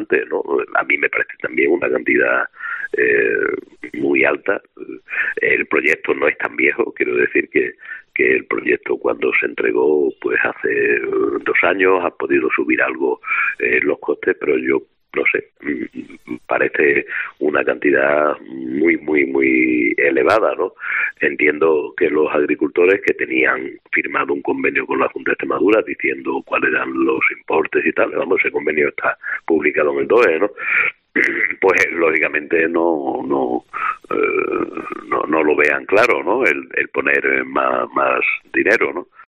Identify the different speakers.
Speaker 1: antes, ¿no? A mí me parece también una cantidad muy alta. El proyecto no es tan viejo, quiero decir que el proyecto cuando se entregó pues hace 2 años ha podido subir algo los costes, pero yo no sé, parece una cantidad muy elevada, ¿no? Entiendo que los agricultores que tenían firmado un convenio con la Junta de Extremadura diciendo cuáles eran los importes y tal, vamos, ese convenio está publicado en el DOE, ¿no? Pues lógicamente no lo vean claro, ¿no? El poner más dinero, ¿no?